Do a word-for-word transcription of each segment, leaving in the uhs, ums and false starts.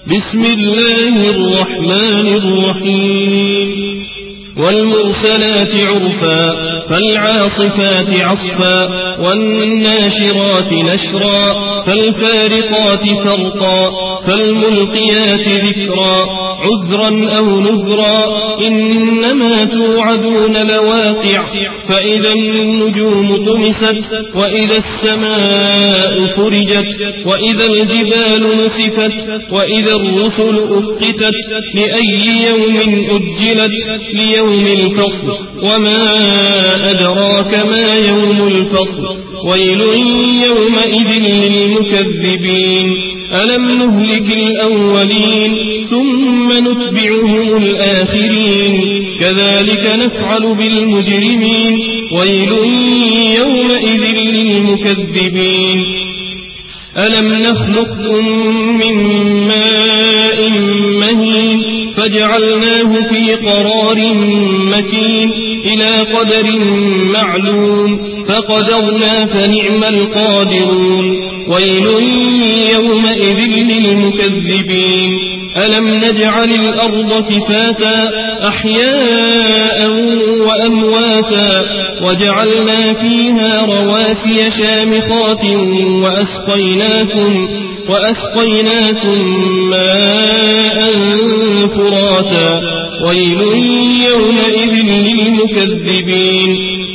بسم الله الرحمن الرحيم والمرسلات عرفا فالعاصفات عصفا والناشرات نشرا فالفارقات فرقا فالملقيات ذكرا عذرا أو نذرا إنما توعدون لواقع فإذا النجوم طمست وإذا السماء فرجت وإذا الجبال نسفت وإذا الرسل أقتت لأي يوم أجلت ليوم الفصل وما أدراك ما يوم الفصل ويل يومئذ للمكذبين ألم نهلك الأولين ثم نتبعهم الآخرين كذلك نفعل بالمجرمين ويل يومئذ للمكذبين ألم نخلقكم من ماء مهين فجعلناه في قرار مكين إلى قدر معلوم فقدرنا فنعم القادرون ويل يومئذ للمكذبين ألم نجعل الأرض كفاتا أحياء وأمواتا وجعلنا فيها رواسي شامخات وأسقيناكم, وأسقيناكم ماء فراتا ويل يومئذ للمكذبين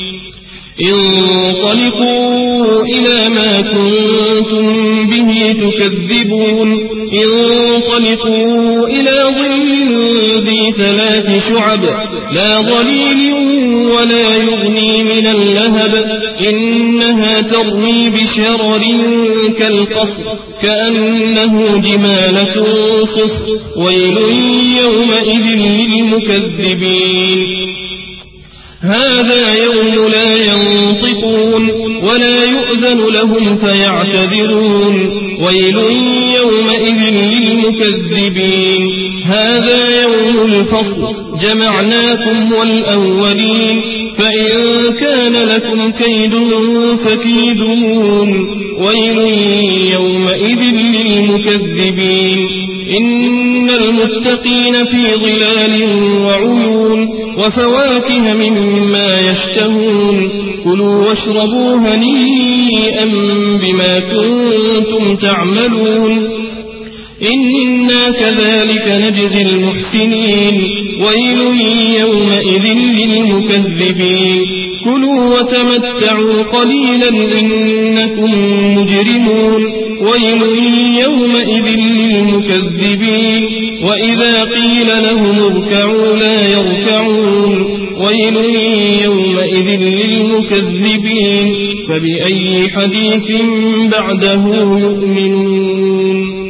انطلقوا إلى ما كنتم به تكذبون انطلقوا إلى ظل ذي ثلاث شعب لا ظليل ولا يغني من اللهب إنها ترمي بشرر كالقصر كأنه جمالة صفر ويل يومئذ للمكذبين هذا يوم لا ينطقون ولا يؤذن لهم فيعتذرون ويل يومئذ للمكذبين هذا يوم الفصل جمعناكم والأولين فإن كان لكم كيد فكيدون ويل يومئذ للمكذبين إن المتقين في ظلال وعيون وفواكه مما يشتهون كلوا واشربوا هنيئا بما كنتم تعملون إنا كذلك نجزي المحسنين ويل يومئذ للمكذبين كلوا وتمتعوا قليلا إنكم مجرمون ويل يومئذ للمكذبين وإذا قيل لهم اركعوا لا يركعون ويل يومئذ للمكذبين فبأي حديث بعده يؤمنون